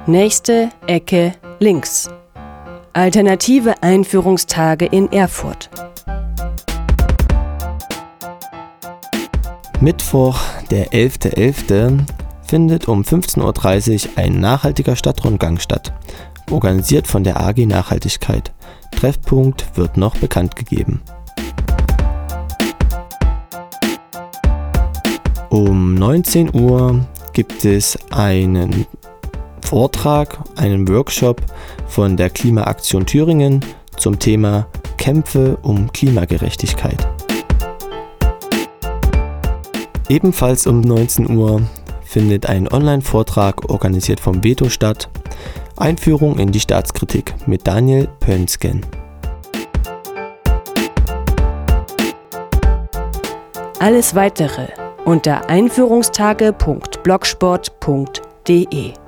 Nächste Ecke links. Alternative Einführungstage in Erfurt. Mittwoch, der 11.11., findet um 15.30 Uhr ein nachhaltiger Stadtrundgang statt, organisiert von der AG Nachhaltigkeit. Treffpunkt wird noch bekannt gegeben. Um 19 Uhr gibt es einen Vortrag, einen Workshop von der Klimaaktion Thüringen zum Thema Kämpfe um Klimagerechtigkeit. Ebenfalls um 19 Uhr findet ein Online-Vortrag organisiert vom Veto statt, Einführung in die Staatskritik mit Daniel Pönsken. Alles Weitere unter einführungstage.blogsport.de